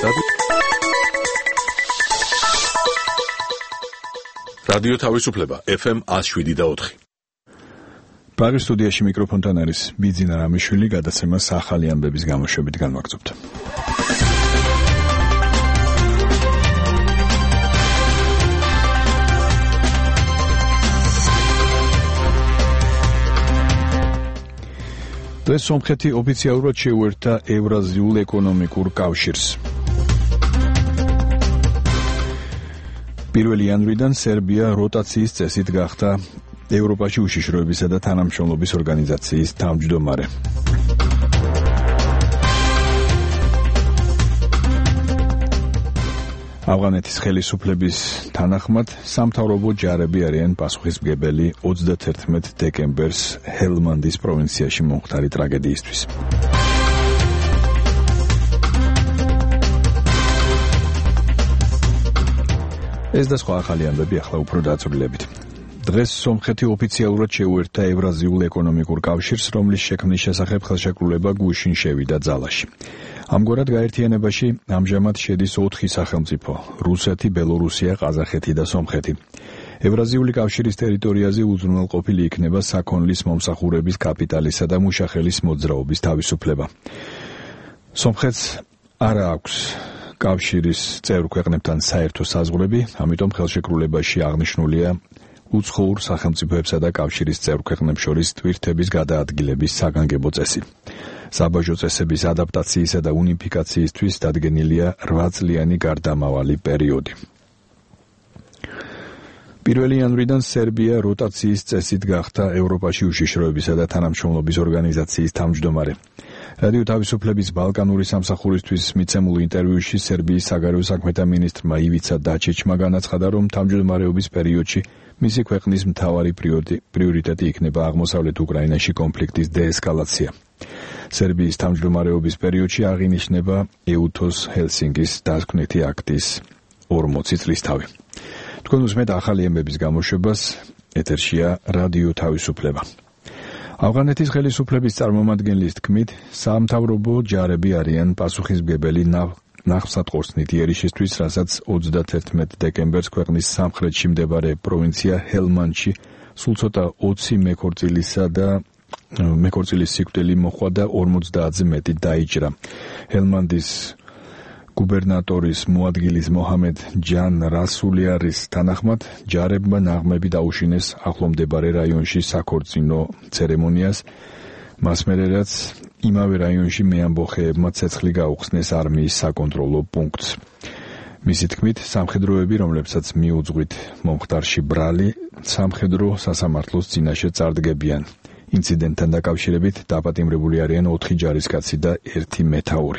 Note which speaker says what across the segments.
Speaker 1: რადიო თავისუფლება FM 107.4.
Speaker 2: პრაღის სტუდიაში მიკროფონთან არის ბიძინა რამიშვილი, გადაცემას ახალი ამბების გამოშვებით განვაგრძობთ. დღეს სომხეთი ოფიციალურად შეუერთდა ევრაზიულ ეკონომიკურ კავშირს. 1 იანვრიდან სერბია როტაციის წესით გახდა ევროპაში უშიშროებისა და თანამშრომლობის ორგანიზაციის თავმჯდომარე. ავღანეთის ხელისუფლების თანახმად სამთავრობო ჯარები არიან პასუხისმგებელი 31 დეკემბერს ჰელმანდის პროვინციაში მომხდარი ტრაგედიისთვის. ეს და სხვა ახალი ამბები ახლა უფრო დაწვრილებით. დღეს სომხეთი ოფიციალურად შეუერთდა ევრაზიულ ეკონომიკურ კავშირს, რომლის შექმნის შესახებ ხელშეკრულება გუშინ შევიდა ძალაში. ამგვარად გაერთიანებაში ამჟამად შედის 4 სახელმწიფო: რუსეთი, ბელორუსია, ყაზახეთი და სომხეთი. ევრაზიული კავშირის ტერიტორიაზე უზრუნველყოფილი იქნება საქონლის მომსახურების, კაპიტალისა და მუშახელის მოძრაობის თავისუფლება. სომხეთს არ აქვს კავშირის წევრ ქვეყნებთან საერთო საზღვრები, ამიტომ ხელშეკრულებაში აღნიშნულია უცხოურ სახელმწიფოებსა და კავშირის წევრ ქვეყნებს შორის ტვირთების გადაადგილების საგანგებო წესი. საბაჟო წესების ადაპტაციისა და უნიფიკაციისთვის დადგენილია 8 წლიანი გარდამავალი პერიოდი. 1 იანვრიდან სერბია როტაციის წესით გახდა ევროპაში უშიშროებისა და თანამშრომლობის ორგანიზაციის თავმჯდომარე. რადიო თავისუფლების ბალკანური სამსახურისთვის მიცემულ ინტერვიუში სერბიის საგარეო საქმეთა მინისტრმა ივიცა დაჩიჩმა განაცხადა, რომ თავმჯდომარეობის პერიოდში მისი ქვეყნის მთავარი პრიორიტეტი იქნება აღმოსავლეთ უკრაინაში კონფლიქტის დეესკალაცია. სერბიის თავმჯდომარეობის პერიოდში აღინიშნება ეუთოს ჰელსინკის დასკვნითი აქტის 40 წლისთავი. თქვენ უსმენთ ახალი ამბების გამოშვებას, ეთერშია რადიო თავისუფლება. ავღანეთის ხელისუფლების წარმომადგენლის თქმით, სამთავრობო ჯარები არიან პასუხისმგებელი ნახსატყორცნით იერიშისთვის, რასაც 31 დეკემბერს ქვეყნის სამხრეთში მდებარე პროვინცია ჰელმანდში სულ ცოტა 20 მეკორწილის სიკვდილი მოჰყვა და 50-ზე მეტი დაიჭრა. ჰელმანდის გუბერნატორის მოადგილის მოჰამედ ჯან რასულიარის თანახმად, ჯარებმა ნაღმები დაუშინეს ახლომდებარე რაიონში საქორწინო ცერემონიას, მას მერე რაც იმავე რაიონში მეამბოხეებმა ცეცხლი გაუხსნეს არმიის საკონტროლო პუნქტს. მისი თქმით, სამხედროები, რომლებსაც მიუძღვით მომხდარში ბრალი, სამხედრო სასამართლოს წინაშე წარდგებიან. ინციდენტთან დაკავშირებით დაპატიმრებული არიან 4 ჯარისკაცი და 1 მეთაური.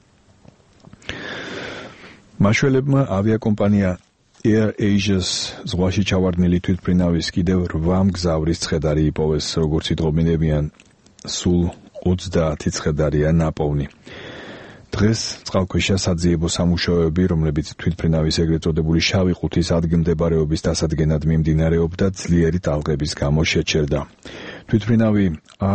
Speaker 2: მაშველებმა ავიაკომპანია Air Asia's ზღვაში ჩავარდნილი თვითმფრინავის კიდევ 8 მგზავრის ცხედარი იპოვეს, როგორც იტყობინებიან, სულ 30 ცხედარია ნაპოვნი. დღეს წყალქვეშა საძიებო სამუშაოები, რომლებიც თვითმფრინავის ეგრეთ წოდებული შავი ყუთის ადგილმდებარეობის დასადგენად მიმდინარეობდა, ძლიერი ტალღების გამო შეჩერდა. თვითმფრინავი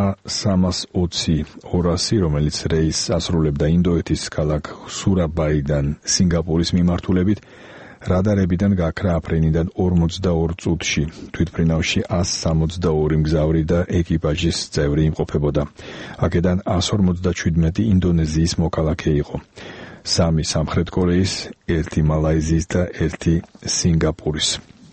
Speaker 2: A320-200, რომელიც რეისს ასრულებდა ინდოეთის ქალაქ სურაბაიდან სინგაპურის მიმართულებით, რადარებიდან გაქრა აფრენიდან 42 წუთში. თვითმფრინავში 162 მგზავრი და ეკიპაჟის წევრი იმყოფებოდა. აქედან 157 ინდონეზიის მოქალაქე იყო. 3 სამხრეთ კორეის, 1 მალაიზიის და 1 სინგაპურის.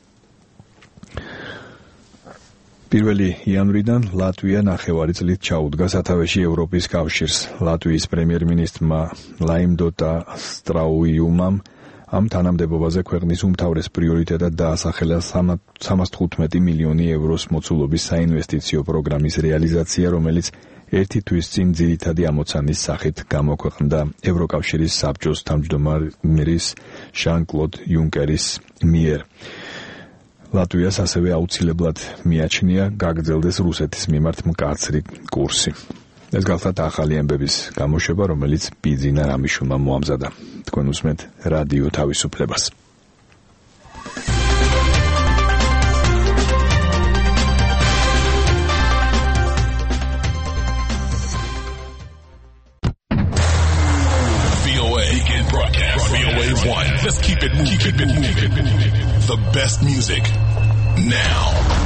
Speaker 2: 1 იანვრიდან ლატვია ნახევარი წლით ჩაუდგა სათავეში ევროპის კავშირს. ლატვიის პრემიერ-მინისტრმა ლაიმდოტა სტრაუიუმამ ამ თანამდებობაზე ქვეყნის უმთავრეს პრიორიტეტად დაასახელა 315 მილიონი ევროს მოცულობის საინვესტიციო პროგრამის რეალიზაცია, რომელიც 1 თვის წინ ძირითადი ამოცანის სახით გამოქვეყნდა ევროკავშირის საბჭოს თავმჯდომარის ჟან-კლოდ იუნკერის მიერ. ლატვიას ასევე აუცილებლად მიაჩნია გაგრძელდეს რუსეთის მიმართ მკაცრი კურსი. ეს გახლავთ ახალი ამბების გამოშვება, რომელიც ბიძინა რამიშვილმა მოამზადა. თქვენ უსმენთ რადიო თავისუფლებას.
Speaker 1: VOA Weekend broadcast. VOA1. Let's keep it moving. Keep it moving. The best music now.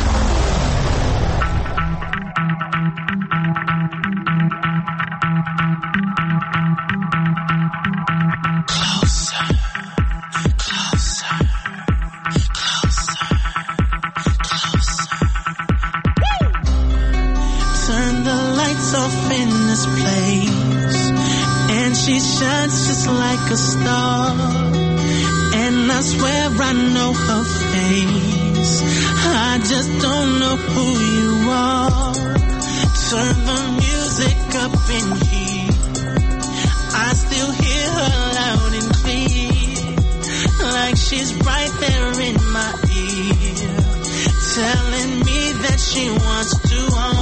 Speaker 3: She shines just like a star, and I swear I know her face. I just don't know who you are. Turn the music up in here. I still hear her loud and clear, like she's right there in my ear, telling me that she wants to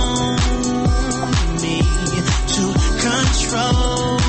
Speaker 3: own me, to control.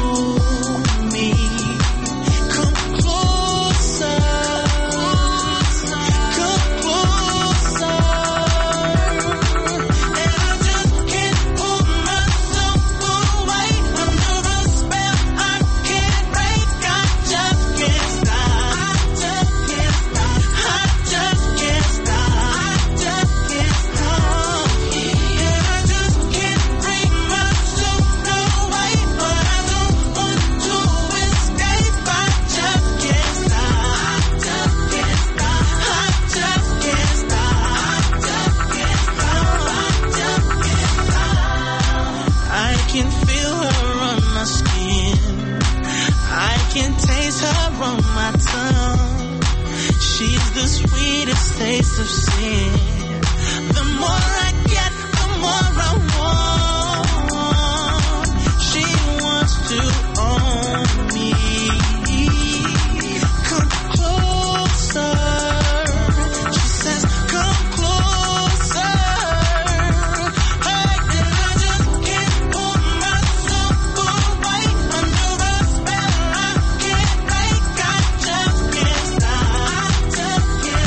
Speaker 3: Taste of sin. The more I get, the more I want. She wants to own me. Come closer. She says, come closer. And I just can't pull myself away under a spell I can't break. I just can't stop.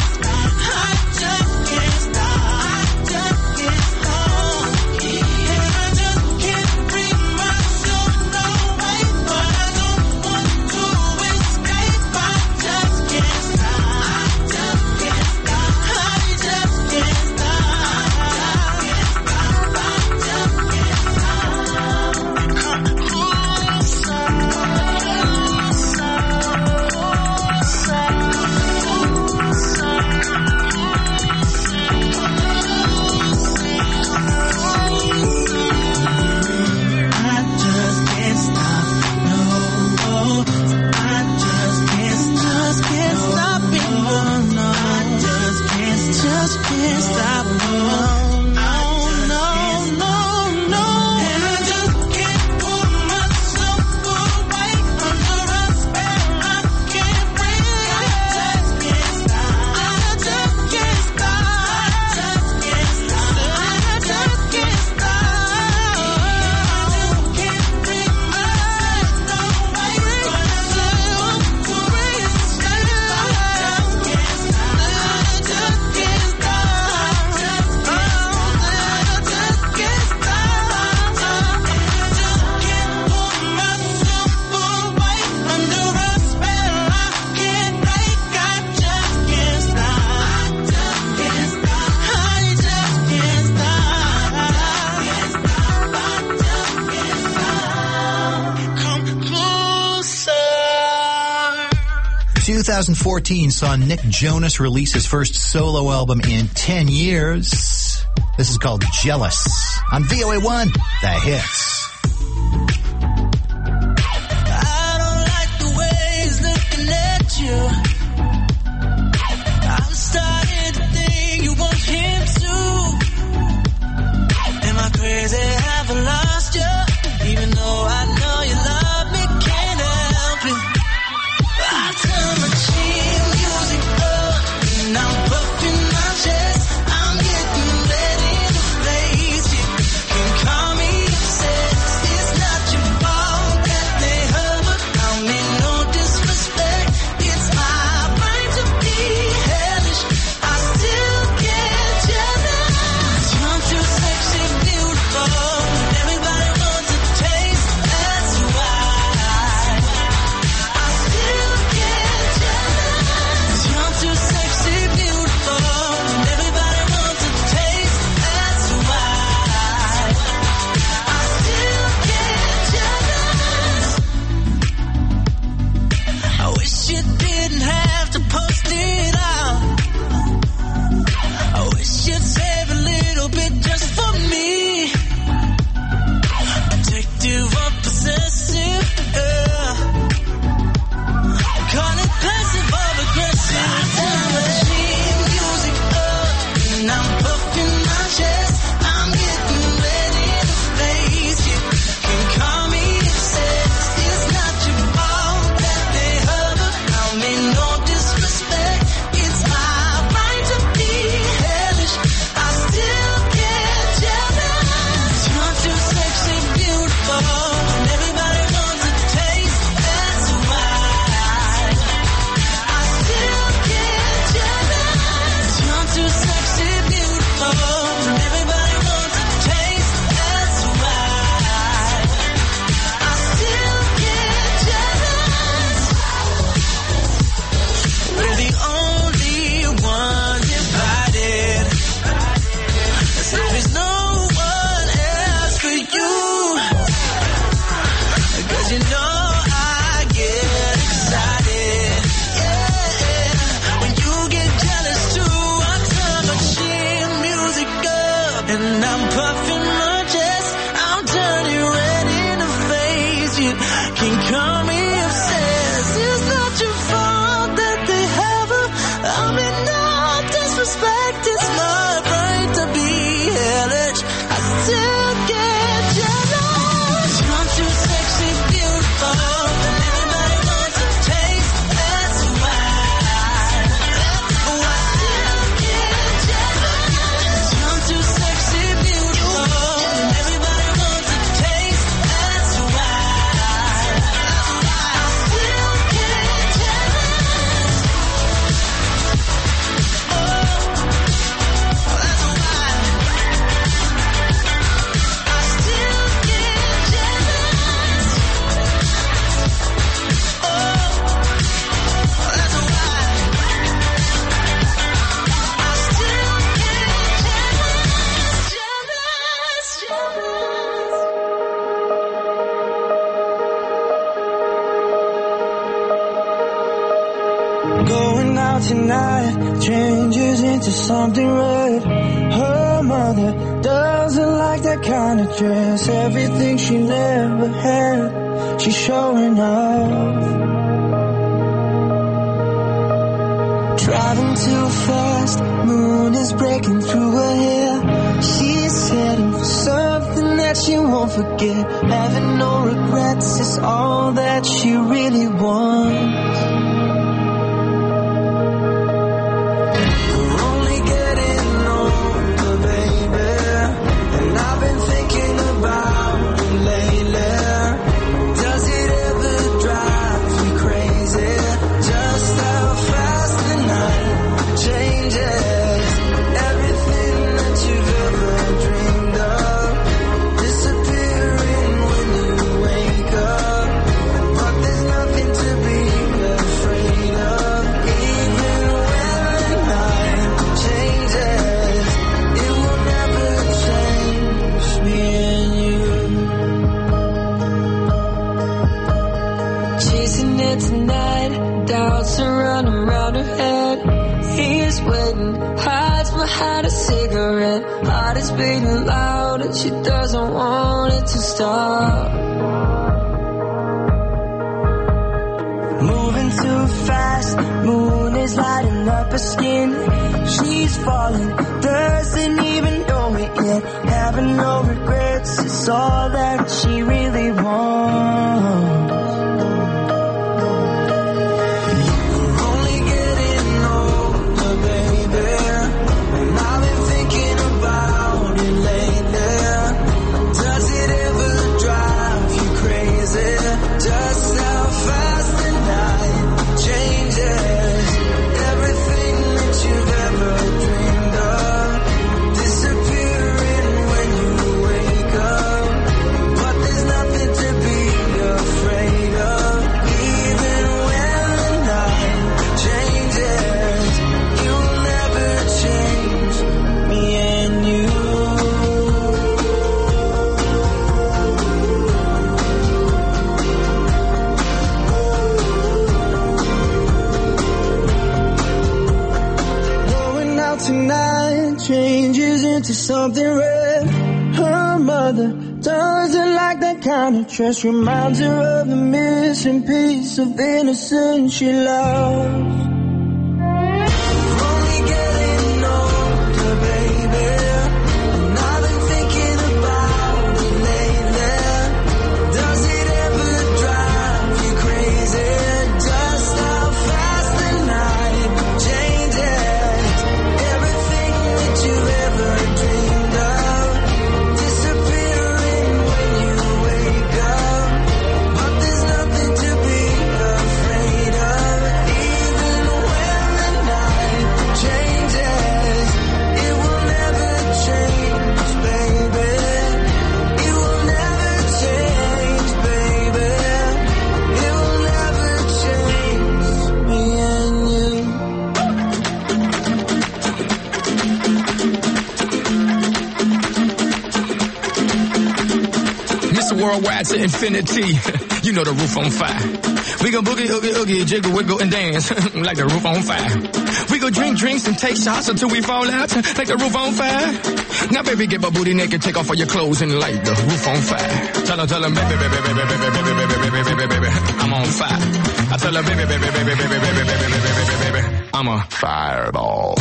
Speaker 4: The 2014 saw Nick Jonas release his first solo album in 10 years. This is called Jealous on VOA1, The Hits.
Speaker 3: I don't like the way he's looking at you. I'm starting to think you want him too. Am I crazy? Have I lost you? Even though I know you love me, can't help it. I turn my cheap music up, and I'm puffing my chest. I'm getting ready to face it. You can call me obsessed. you can call me obsessed. It's not your fault that they have her. I mean, no disrespect, it's my right to be hellish. I still get jealous. You're too sexy, beautiful, and everybody wants a taste. That's why I still get jealous. You're too sexy, beautiful, and everybody wants a taste. That's why I still get jealous. Oh, that's why I still get jealous. Oh, that's why I still get jealous. Going out tonight changes into something red. Her mother doesn't like that kind of dress. Everything she never had, she's showing off. Driving too fast, moon is breaking through her hair. She's heading for something that she won't forget. Having no regrets is all that she really wants. We're only getting older, baby, and I've been thinking about it lately. Does it ever drive you crazy? Just how fast the night changes. Everything that you've ever dreamed of disappearing when you wake up. But there's nothing to be afraid of. Even when the night changes, it will never change me and you. Chasing it tonight, doubts are running around her head. He's waiting, hides behind a cigarette. Heart is beating loud and she doesn't want it to stop. Moving too fast, moon is lighting up her skin. She's falling, doesn't even know it yet. Having no regrets, it's all that she really wants. We're only getting older, baby, and I've been thinking about it lately. Does it ever drive you crazy? Just how fast the night changes. Everything that you've ever dreamed of disappearing when you wake up. But there's nothing to be afraid of. Even when the night changes, you'll never change me and you. Going out tonight changes into something red. Her mother doesn't like that kind of dress. Reminds her of the missing piece of innocence she loves. We're only getting older, baby, and I've been thinking about it lately. Does it ever drive you crazy? Just how fast the night changes. Everything that you've ever dreamed of disappearing when you wake up. But there's nothing to be afraid of. Even when the night changes, it will never change, baby. It will never change, baby. It will never change me and you.
Speaker 5: Mr. Worldwide to infinity. You know the roof on fire. We go boogie, oogie, oogie, jiggle, wiggle, and dance like the roof on fire. We go drink drinks and take shots until we fall out like the roof on fire. Now, baby, get my booty naked, take off all your clothes and light the roof on fire. Tell 'em, baby, baby, baby, baby, baby, baby, baby, tell her, baby, baby, baby, baby, baby, baby, baby, baby, baby, I'm a fireball.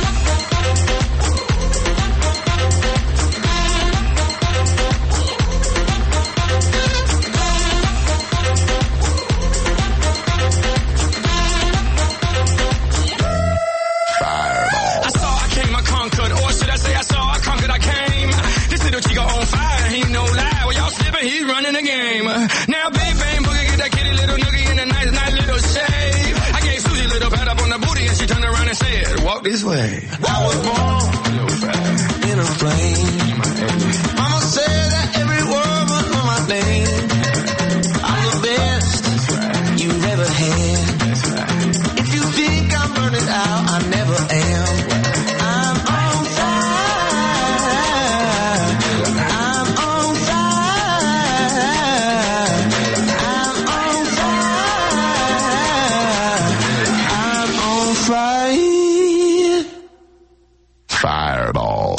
Speaker 3: Chico on fire, ain't no lie. Well, y'all slipping, he's running the game. Now, big bang boogie, get that kitty little noogie in a nice, nice little shave. I gave Susie a little pat up on the booty and she turned around and said, walk this way. I was born in a flame. Mama said that every word was on my name. I'm the best you've ever had. If you think I'm burning out, I never am. I'm on fire.
Speaker 1: Fireball.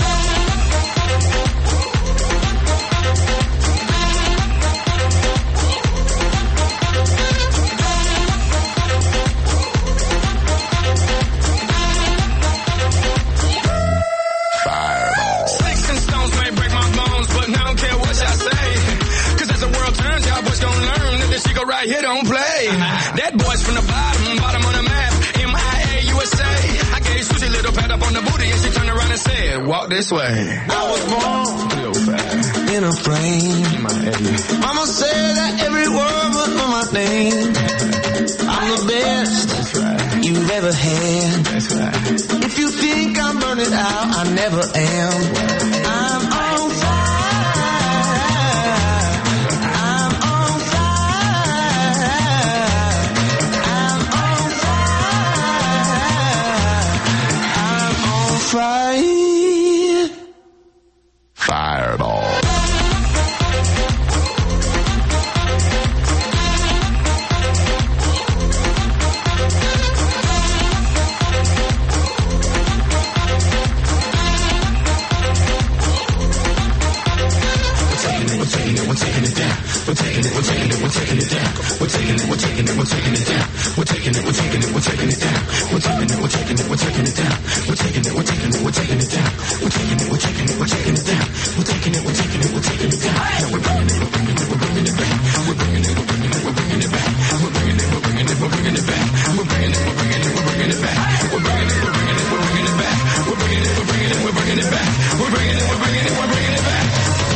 Speaker 3: Sticks and stones may break my bones, but I don't care what y'all say. Cause as the world turns, y'all boys gon' learn that this Chico right here don't play. That boy's from the bottom of the map, MIA, USA. I gave Susie a little pat up on the booty and she turned around and said, walk this way. I was born in a flame. Mama said that every word was on my name. I'm the best you've ever had. If you think I'm burning out, I never am. I'm on fire. I'm on fire. I'm on fire. I'm on fire.
Speaker 1: Fireball.
Speaker 3: We're taking it down. We're taking it, we're taking it, we're taking it down. We're taking it, we're taking it, we're taking it down. We're taking it, we're taking it, we're taking it down. We're taking it, we're taking it, we're taking it down. We're taking it, we're taking it, we're taking it down. We're taking it, we're taking it, we're taking it down. We're taking it, we're taking it, we're taking it down. Now we're bringing it, we're bringing it, we're bringing it back. We're bringing it, we're bringing it, we're bringing it back. We're bringing it, we're bringing it, we're bringing it back. We're bringing it, we're bringing it, we're bringing it back. We're bringing it, we're bringing it, we're bringing it back. We're bringing it, we're bringing it, we're bringing it back. We're bringing it, we're bringing it, we're bringing it back.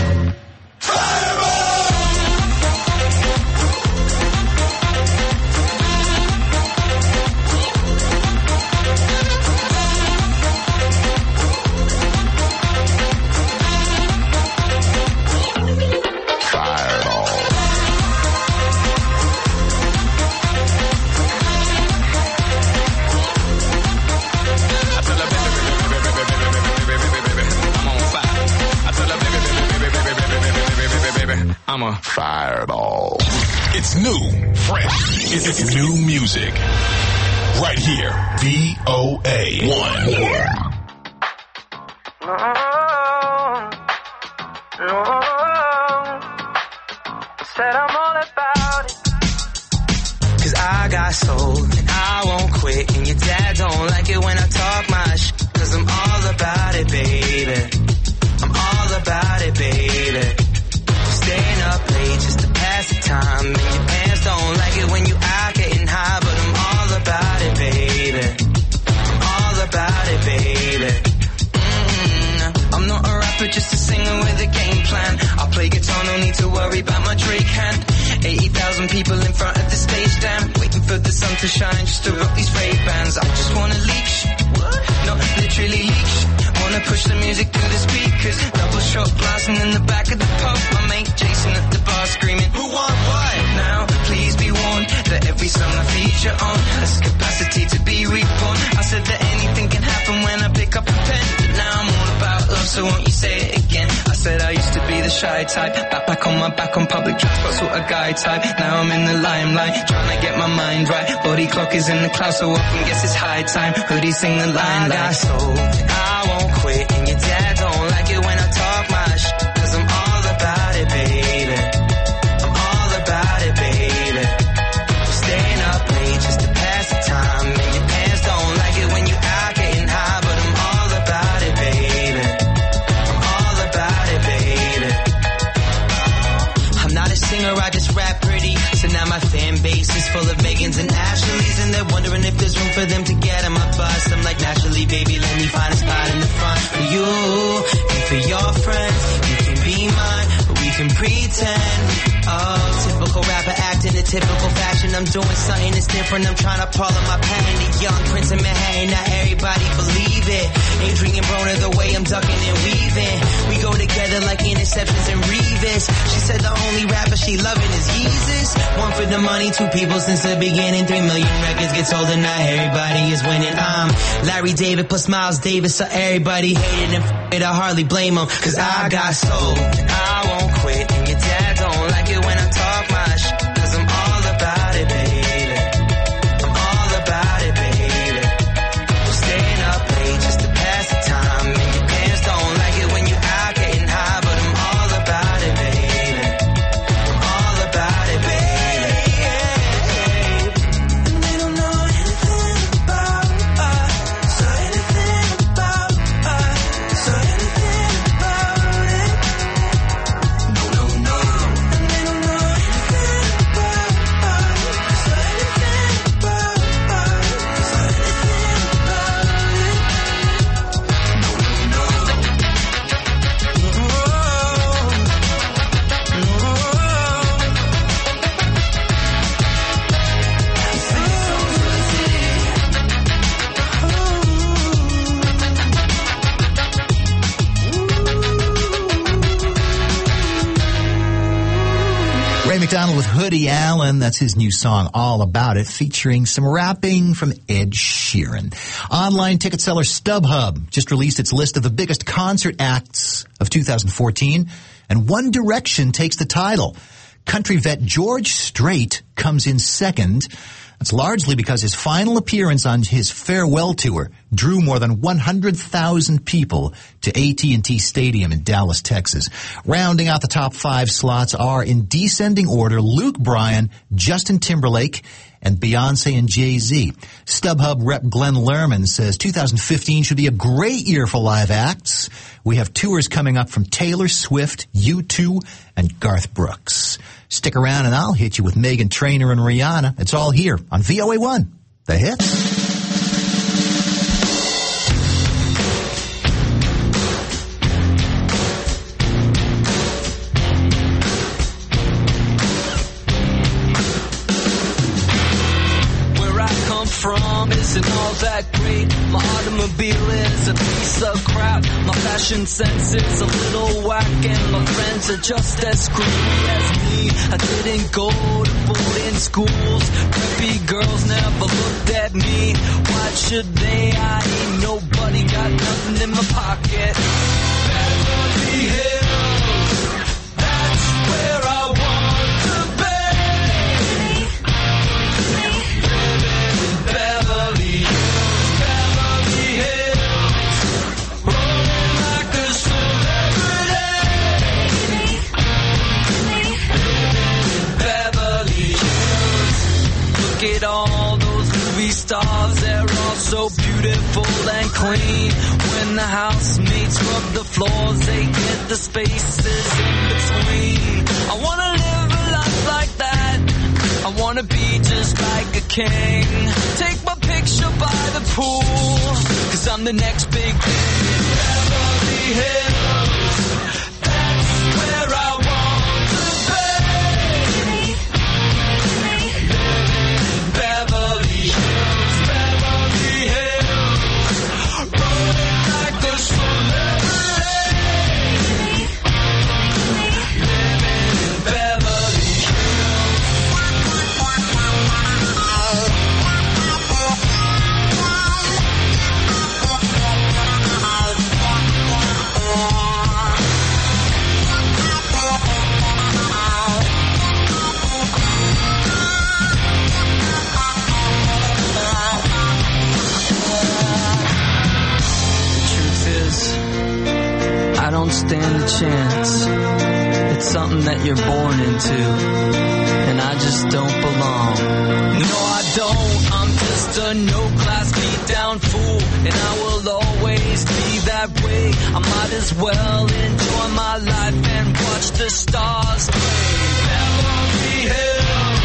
Speaker 3: I'm a fireball.
Speaker 1: It's new, fresh. It's new music. Right here. VOA1.
Speaker 3: Said I'm all about it. Cause I got soul and I won't quit. And your dad don't like it when I talk my shit. Cause I'm all about it, baby. I'm all about it, baby. Staying up late just to pass the time. And your parents don't like it when you out getting high. But I'm all about it, baby. I'm all about it, baby. I'm not a rapper, just a singer with a game plan. I play guitar, no need to worry about my Drake hand. 80,000 people in front of the stage, damn. Waiting for the sun to shine just to rock these Ray-Bans. I just wanna leak shit, not literally leak shit. Wanna push the music through the speakers. Double shot blasting in the back of the pub. My mate Jason at the bar screaming, who want what? Now, please be warned that every song I feature on has capacity to be reborn. I said that anything can happen when I pick up a pen. But now I'm all about love, so won't you say it again? I said I used to be the shy type. Back on my back on public transport, sort of guy type. Now I'm in the limelight, trying to get my mind right. Body clock is in the clouds, so often guess it's high time. Hoodie sing the line like, soul, I won't quit. And your dad don't like it when I talk my shit. Cause I'm all about it, baby. I'm all about it, baby. Staying up late So now my fan base is full of Megans and Ashleys, and they're wondering if there's room for them to get on my bus. I'm like, naturally, baby, let me find a spot in the front for you and for your friends. You can be mine, but we can pretend. Oh, typical rapper acting in typical fashion. I'm doing something that's different. I'm trying to pull up my pen. The young prince of Manhattan, not everybody believe it. Adrian Broner, the way I'm ducking and weaving. We go together like interceptions and Revis. She said the only rapper she loving is Yeezus. One for the money, two people since the beginning. 3 million records get sold and not everybody is winning. I'm Larry David plus Miles Davis, so everybody hated him. I hardly blame him, cause I got soul. I won't quit, and your dad don't like it when I talk my shit, cause I'm all about it, baby. I'm all about it, baby. Staying up late just to pass the time, and your parents don't like it when you're out getting high, but I'm all about it, baby. I'm all about it, baby. And they don't know anything about us, so anything about us, so anything about it. No, no, no. And they don't know anything about us, so anything about us, so anything about it. No, no, no.
Speaker 4: Ray McDonald with Hoodie Allen. That's his new song, All About It, featuring some rapping from Ed Sheeran. Online ticket seller StubHub just released its list of the biggest concert acts of 2014, and One Direction takes the title. Country vet George Strait comes in second. That's largely because his final appearance on his farewell tour drew more than 100,000 people to AT&T Stadium in Dallas, Texas. Rounding out the top 5 slots are, in descending order, Luke Bryan, Justin Timberlake, and Beyonce and Jay-Z. StubHub rep Glenn Lerman says 2015 should be a great year for live acts. We have tours coming up from Taylor Swift, U2, and Garth Brooks. Stick around and I'll hit you with Meghan Trainor and Rihanna. It's all here on VOA1, The Hits.
Speaker 6: Isn't all that great. My automobile is a piece of crap. My fashion sense is a little whack, and my friends are just as screwy as me. I didn't go to boarding schools. Preppy girls never looked at me. Why should they? I ain't nobody, got nothing in my pocket. Beverly Hills, that's where I want to be. Beverly Hills, rolling like a celebrity. Beverly Hills, look at all those movie stars, they're all so beautiful and clean. When the housemates rub the floors, they get the spaces in between. I wanna live a life like that. I wanna be just like a king. Take my picture by the pool, 'cause I'm the next big thing in Beverly Hills. That's where I want to be. Beverly Hills, Beverly Hills, rolling like a celebrity. Living in Beverly Hills. I don't stand a chance. It's something that you're born into, and I just don't belong. No, I don't. I'm just a no-class beat-down fool, and I will always be that way. I might as well enjoy my life and watch the stars play. Beverly Hills,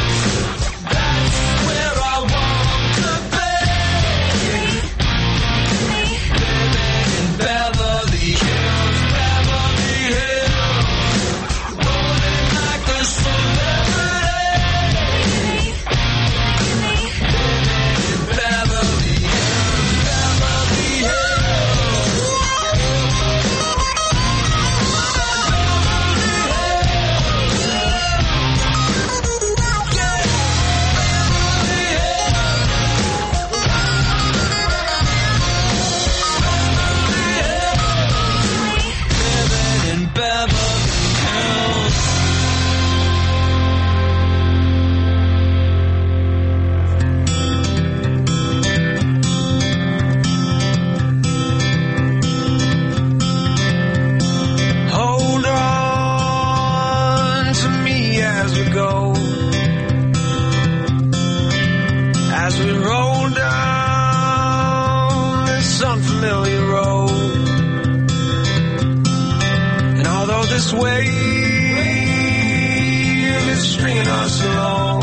Speaker 7: us alone.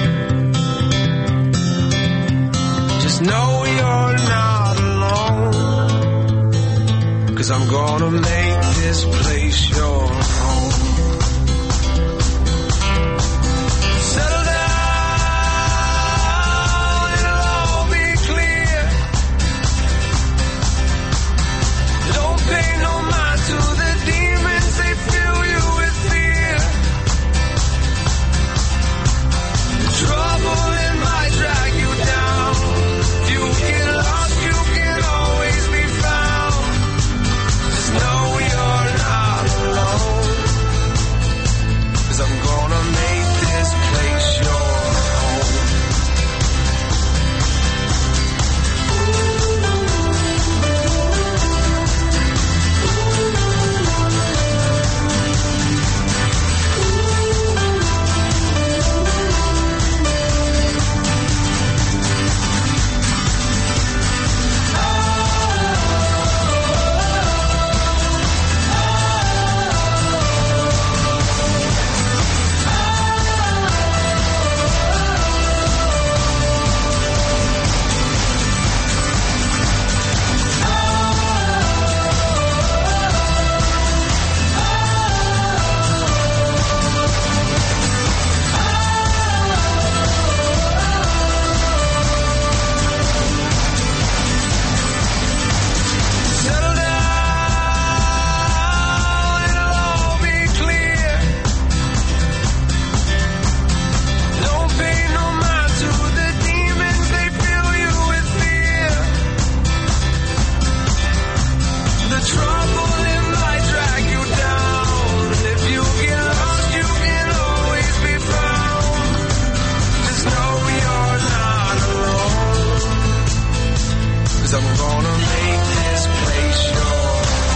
Speaker 7: Just know you're not alone, 'cause I'm gonna make this place your home. Settle down, it'll all be clear. Don't pay no mind to the demons, they fill you with fear. The trouble it might drag you down. If you get lost, you can always be found. Just know you're not alone, 'cause I'm gonna make this place your home. Settle down, it'll all be clear. Don't pay no mind to the demons, they fill you with fear. The trouble it might drag you down. If you get lost, you can always be found. Just know you're not alone, 'cause I'm gonna make this place your home.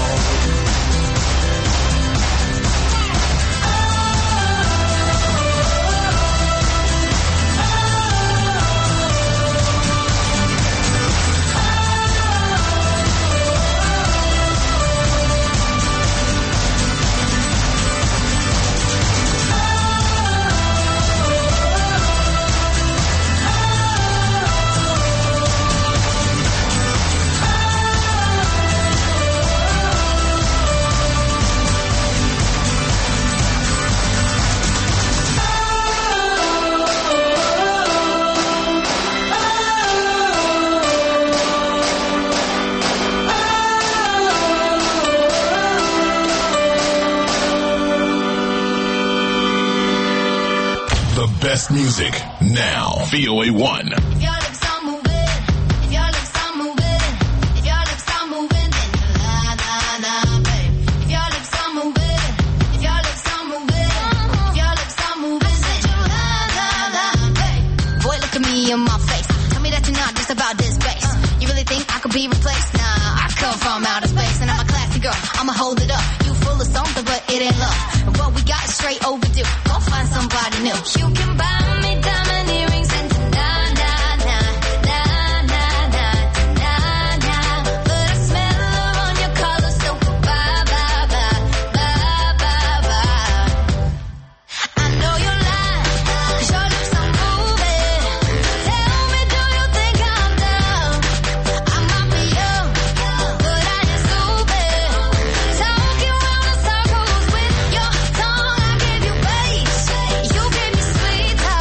Speaker 1: The best music now. VOA1.
Speaker 8: If your lips are moving, if your lips are moving, if your lips are moving, then la la la, babe. If your lips are moving, if your lips are moving, if your lips are moving, then la la la, babe. Boy, look at me in my face. Tell me that you're not just about this bass. You really think I could be replaced? Nah, I come from outer space, and I'm a classy girl. I'ma hold it up. You full of something, but it ain't love. And what we got is straight overdue. Go find somebody new. You can buy me diamond earrings and na na na na na na na na. But I smell her on your collar, so bye bye bye bye bye bye. I know you're lying, 'cause your lips are moving. Tell me, do you think I'm dumb? I might be young, but I ain't stupid. Talking round in circles with your tongue. I give you bass, you give me sweet talk.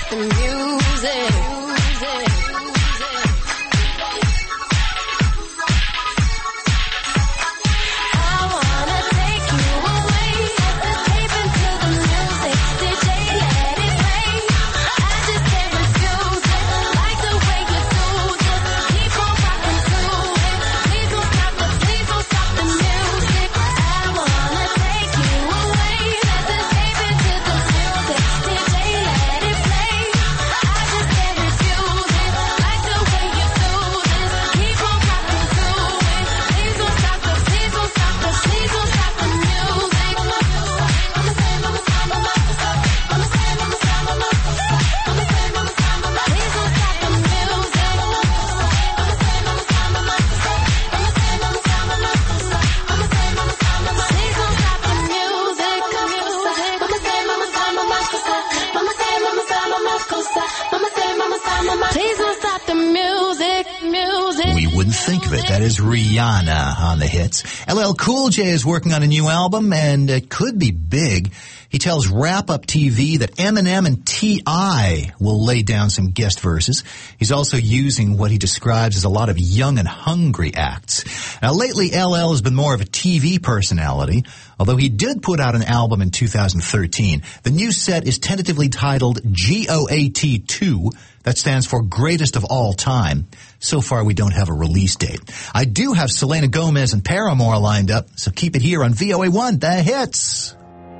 Speaker 8: the music. I wanna take you away, escape into the music. DJ, let it play. I just can't refuse it. Like the way you do this. Keep on rocking to it. Please don't stop the music. I wanna take you away, escape into the music. DJ, let it play. I just can't refuse it. Like the way you do this. Keep on rocking to it. Please don't stop the music. Please don't stop the music.
Speaker 4: We wouldn't think of it. That is Rihanna on the hits. LL Cool J is working on a new album, and it could be big. He tells Wrap Up TV that Eminem and T.I. will lay down some guest verses. He's also using what he describes as a lot of young and hungry acts. Now, lately, LL has been more of a TV personality, although he did put out an album in 2013. The new set is tentatively titled GOAT2. That stands for Greatest of All Time. So far, we don't have a release date. I do have Selena Gomez and Paramore lined up, so keep it here on VOA1, The Hits.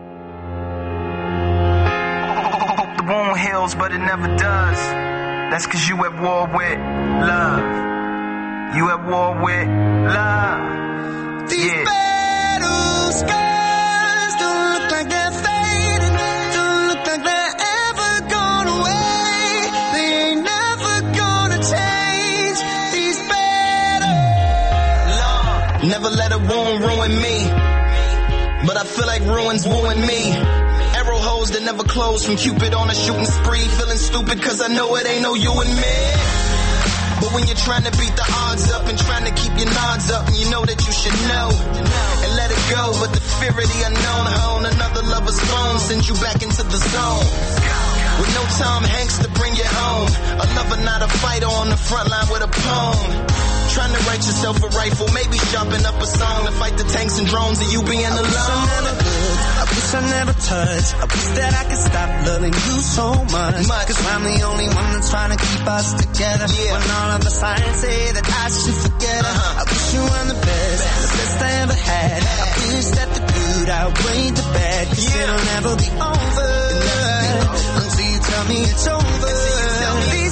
Speaker 7: The wound heals, but it never does. That's 'cause you at war with love. You at war with love.
Speaker 3: These battle scars don't look like they're fading. Don't look like they're ever gone away. They ain't never gonna change. These battles.
Speaker 7: Love. Never let a wound ruin me. But I feel like ruins wooing me. Arrow holes that never close from Cupid on a shooting spree. Feeling stupid 'cause I know it ain't no you and me. But when you're trying to beat the odds up and trying to keep your nods up, and you know that you should know and let it go, but the fear of the unknown, hone another lover's phone sends you back into the zone. With no Tom Hanks to bring you home, a lover not a fighter on the front line with a poem. Trying to write yourself a rifle, maybe sharpen up a song to fight the tanks and drones and you being alone.
Speaker 3: I wish I never touched. I wish that I could stop loving you so much. 'Cause I'm the only one that's trying to keep us together. When all of the signs say that I should forget her. I wish you were the best I ever had. I wish that the good outweighed the bad. 'Cause it'll never be over until you tell me it's over. These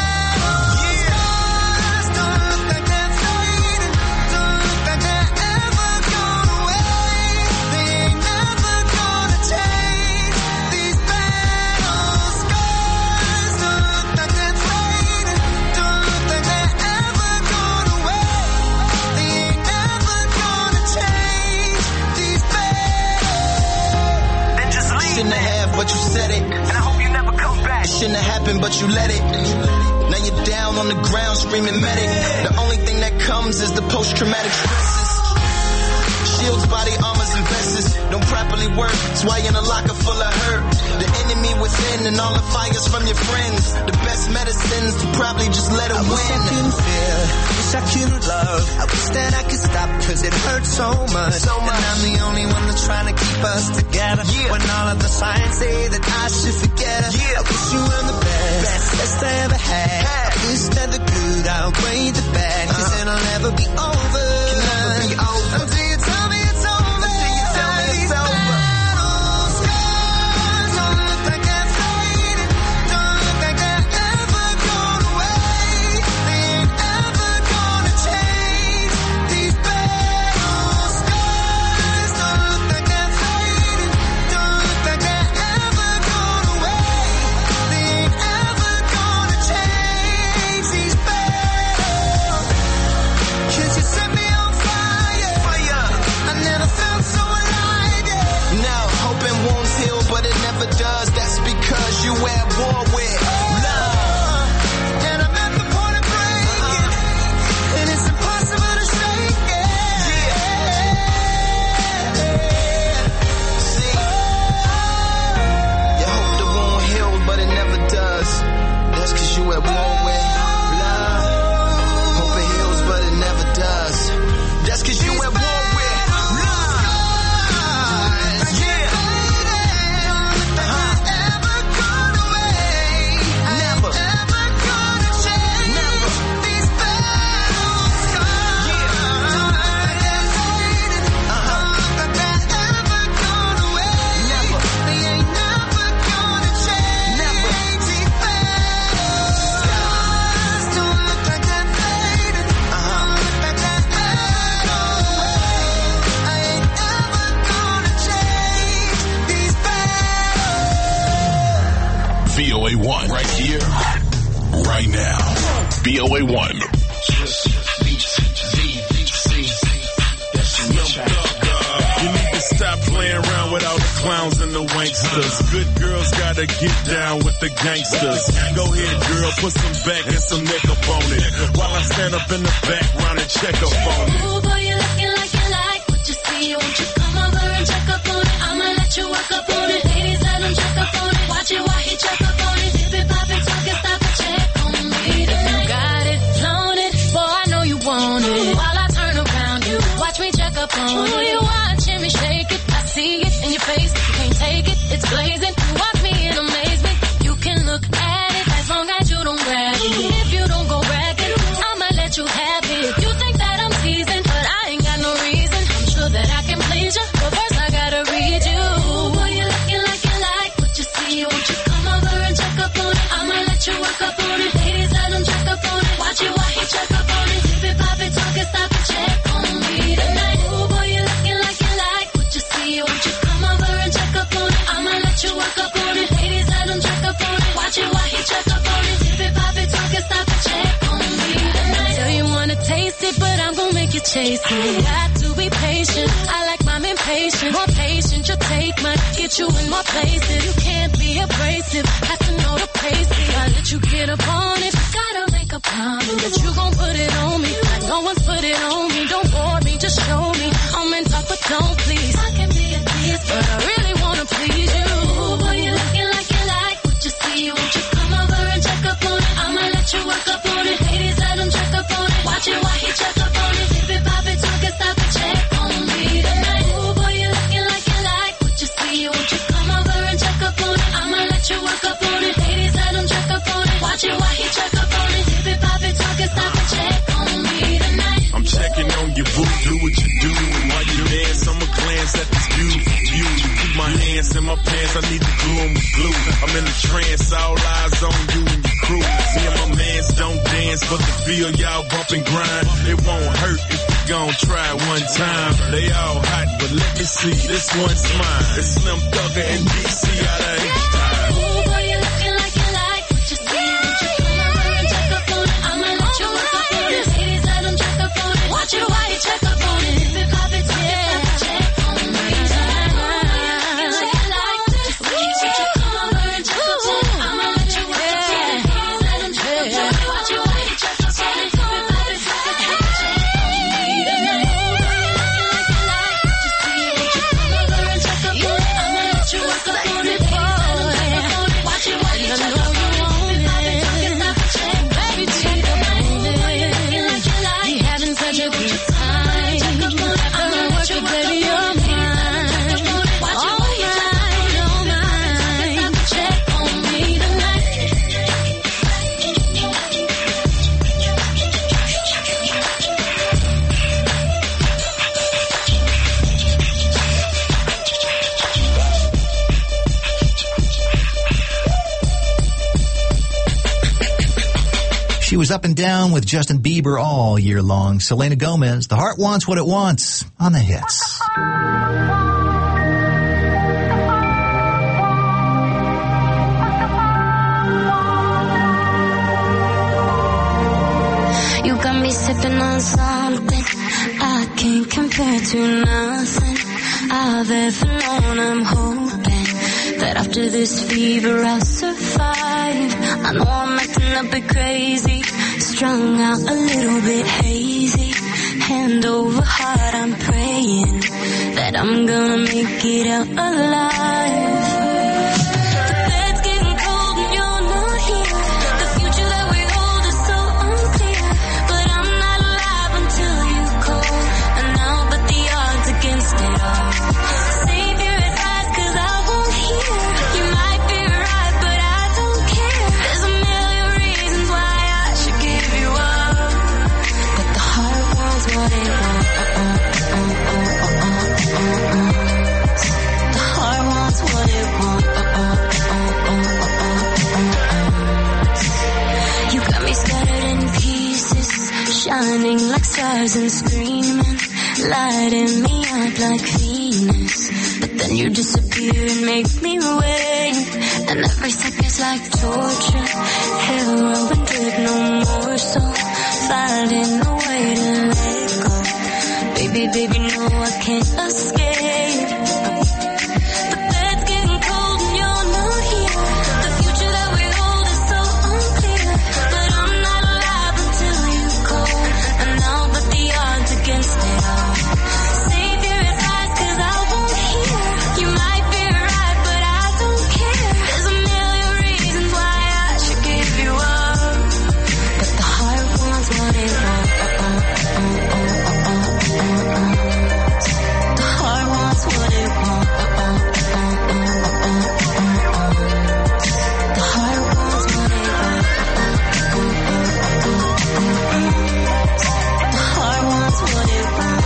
Speaker 7: but you said it, and I hope you never come back. It shouldn't have happened, but you let it. Now you're down on the ground screaming medic. The only thing that comes is the post-traumatic stresses. Shields, body armors, and vests don't properly work. That's why you're in a locker full of hurt. The enemy within and all the fires from your friends. The best medicines to probably just let it win.
Speaker 3: I wish I couldn't feel, wish I couldn't love. I wish that I could stop 'cause it hurts so much. And I'm the only one that's trying to keep us together. When all of the signs say that I should forget her. I wish you were the best I ever had. I wish that the good outweighed the bad. 'Cause it'll never be over. Can never be over. Until you tell me it's over. Until you tell me it's over.
Speaker 7: Does that's because you at war with love,
Speaker 3: and I'm at the point of breaking, and it's impossible to shake it.
Speaker 7: See, you hope the wound healed, but it never does.
Speaker 1: BOA1 right here, right now. BOA1.
Speaker 9: You need to stop playing around with all the clowns and the wanksters. Good girls gotta get down with the gangsters. Go ahead, girl, put some back and some neck up on it. While I stand up in the background and check up on it.
Speaker 8: Ooh, boy, you looking like you like what you see. Won't you come over and check up on it? I'ma let you work up on it. Ladies, let him check up on it. Watch it while he check up on it. Dip it, pop it, talk it, stop it, check on me. If you got it, flown it, boy, I know you want it. While I turn around, you watch me check up on it. Ooh, you watching me shake it. I see it in your face. You can't take it, it's blazing. You watch me in amazement. You can look at it as long as you don't grab it. If you don't go bragging, I'ma let you have it. You think that I'm teasing, but I ain't got no reason. I'm sure that I can please you, but first I gotta read you. Ooh, boy, you looking like you like what you see. Won't you come over and check up on it? I'ma let you work up on it. Ladies, let him check up on it. Watch it while he check up on it. Dip it, pop it, talk it, stop it, check on me tonight. Ooh, boy, you looking like you like what you see. Won't you come over and check up on it? I'ma let you work up on it. Ladies, let him check up on it. Watch it while he check up on it. Dip it, pop it, talk it, stop it, check on me tonight. So you wanna taste it, but I'm gonna make you chase it. Got to be patient. I like mine impatient. More patient, your take might get you in more places. You can't be abrasive. Have to know the pace. I let you get up on it. Gotta make a promise that you gon' put it on me. Like no one's put it on me. Don't bore me, just show me. I'm in talk, but don't please. I can be a tease, but I really wanna please you. Ooh, boy, you looking like you like what you see. Won't you come over and check up on it? I'ma let you work up on it. Ladies, let him check up on it. Watch it while he check up on it. Dip it, pop it, talk it, stop it, check on me tonight. Ooh, boy, you looking like you like what you see. Won't you come over and check up on it? I'ma let you work up on it. Ladies, let him check up on it. Watch it while he check up on it. Dip it, pop it, talk it, stop it, check on me tonight.
Speaker 9: I'm checking on your boo, do what you do. While you dance, I'ma glance at this beautiful view. Keep my hands in my pants, I need to glue 'em with glue. I'm in a trance, all eyes on you and your crew. Me and my mans don't dance, but the feel y'all bump and grind. It won't hurt if we gon' try it one time. They all hot, but let me see, this one's mine. It's Slim Thugger and DC out of H-Time.
Speaker 8: Ooh, boy, you looking like you like what you see. Won't you come over and check up on it? I'ma let you work up on it. Ladies, let him check up on it. Watch it while he check up on it. Dip it, pop it, talk it, stop it, check on me tonight. Ooh, boy, you looking like you like what you see. Won't you come over and check up on it? I'ma let you work up on it. Ladies, let him check up on it. Watch it while he check up on it. Dip it, pop it, talk it, stop it, check on me tonight. Ooh, boy, you looking like you like what you see. Won't you come over and check up on it? I'ma let you work up on it. Ladies, let him check up on it. Watch it while he check up on it. Dip it, pop it, talk it, stop it, check on me tonight. Ooh, boy, you looking like you like. You having such a good time. I'ma work it, baby, you're mine. All mine, all mine. Check on me tonight.
Speaker 4: She was up and down with Justin Bieber all year long. Selena Gomez, The Heart Wants What It Wants on the hits.
Speaker 8: You got me sipping on something I can't compare to nothing I've ever known. I'm hoping that after this fever I'll survive. I know I'm acting a bit crazy, strung out a little bit hazy. Hand over heart, I'm praying that I'm gonna make it out alive. Shining like stars and screaming, lighting me up like Venus. But then you disappear and make me wait. And every second's like torture. Heaven open drip no more, so finding a way to let it go. Baby, baby, no, I can't escape. The bed's getting cold and you're not here. The future that we hold is so unclear. But I'm not alive until you call. And now but the odds against it all. Save your advice 'cause I won't hear. You might be right, but I don't care. There's a million reasons why I should give you up. But the heart wants what it wants. The heart wants what it wants. The heart wants what it wants. The heart wants what it wants.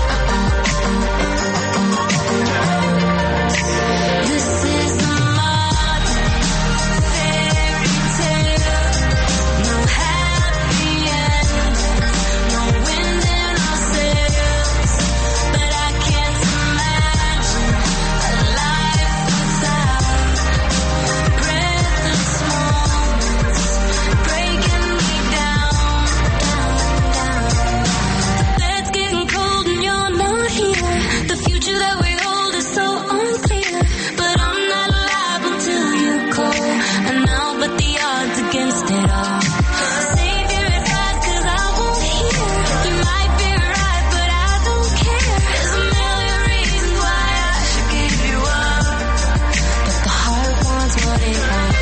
Speaker 8: This is a modern fairy tale. No happy ending, no wind in our sails. But I can't imagine a life without breathless moments breaking me down, down, down. The bed's getting cold and you're not here. The future that we hold is so unclear. But I'm not alive until you call. And now but the odds against it all. Save your advice 'cause I won't hear. You might be right, but I don't care. There's a million reasons why I should give you up. But the heart wants what it wants.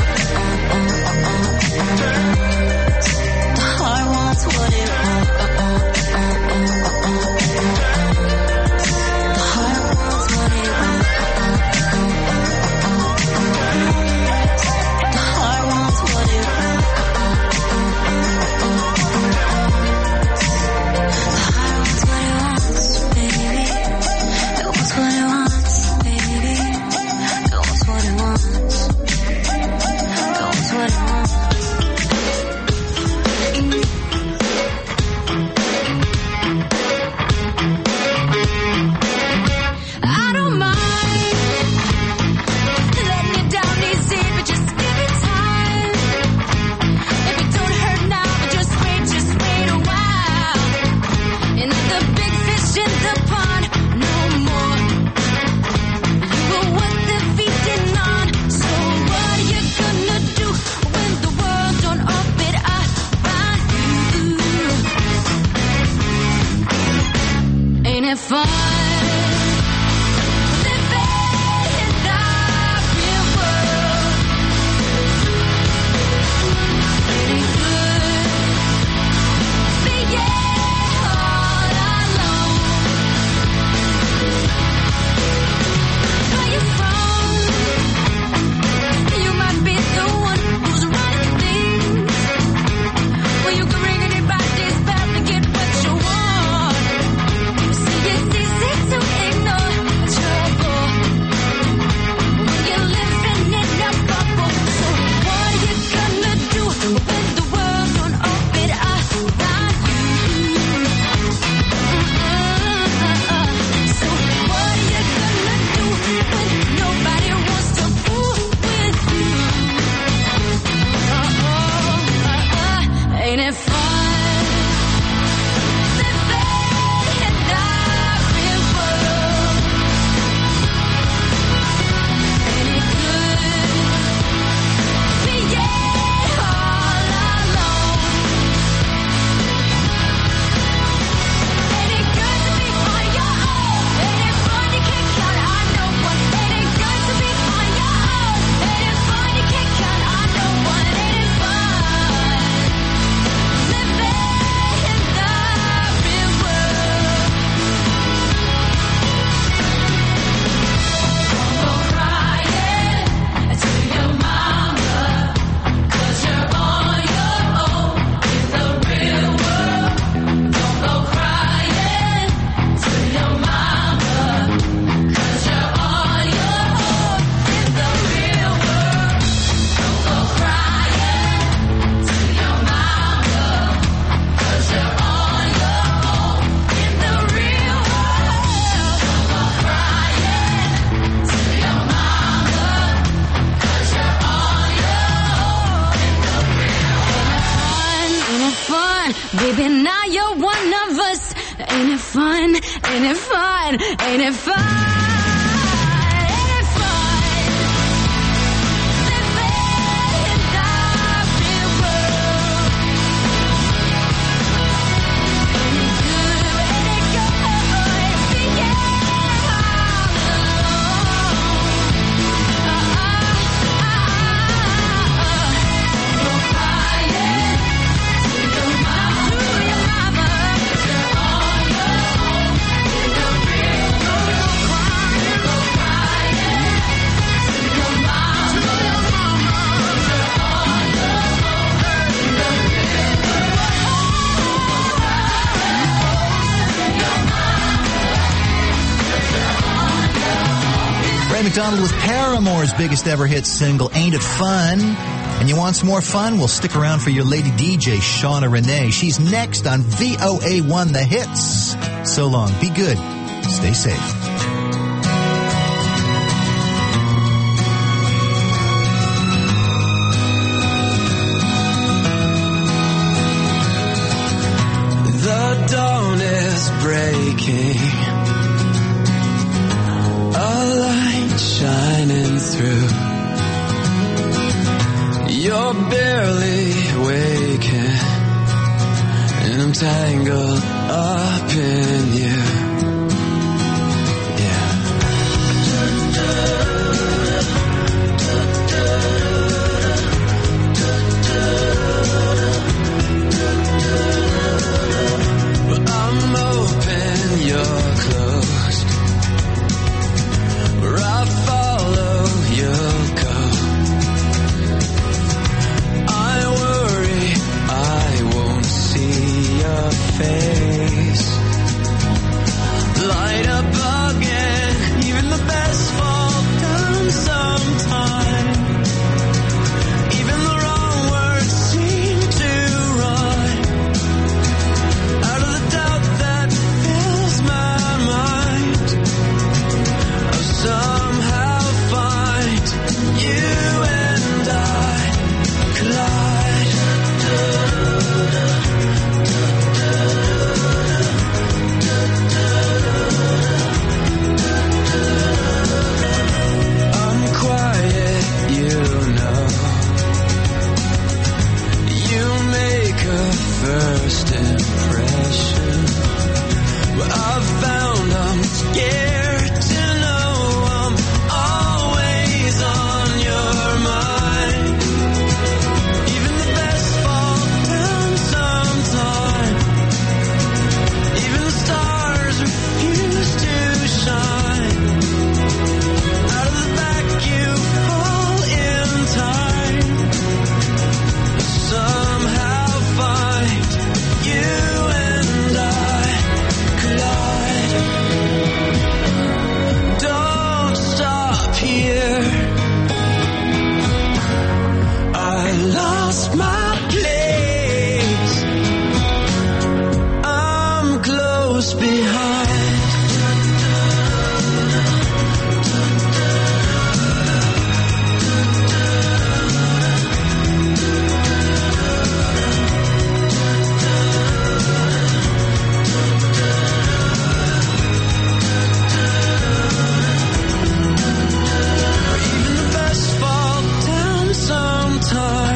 Speaker 8: The heart wants what it wants. The heart wants what it wants. The heart wants what it wants. The heart wants what it wants, baby. It wants what it wants, baby. It wants what it wants. It wants what it wants. I don't mind letting you down easy, but just give it time. If it don't hurt now, but just wait a while. And the big fish in the pond, no more. You were worth the feeding on. So what are you gonna do when the world don't orbit around you? Ain't it fun? Well, you can ring anybody's bell to get what you want. See, it's easy Baby, now you're one of us. Ain't it fun? Ain't it fun? Ain't it fun?
Speaker 4: McDonald with Paramore's biggest ever hit single, Ain't It Fun? And you want some more fun? Well, stick around for your lady DJ, Shauna Renee. She's next on VOA1 The Hits. So long. Be good. Stay safe.
Speaker 6: The dawn is breaking. Shining through. You're barely waking, and I'm tangled up in you. Yeah. Well, I'm open, you're closed. Where I follow, you'll go. I worry I won't see your face. Light up again, even the best fall down sometime. Even the wrong words seem to rhyme. Out of the doubt that fills my mind, I'll somehow find you and I collide. I'm quiet, you know. You make a first impression. Well, I've found I'm scared to know I'm always on your mind. Even the best fall down sometime. Even the stars refuse to shine. Out of the back you fall in time. Somehow find you and I collide. Don't stop here. I lost my place. I'm close behind. Even the best fall down sometime.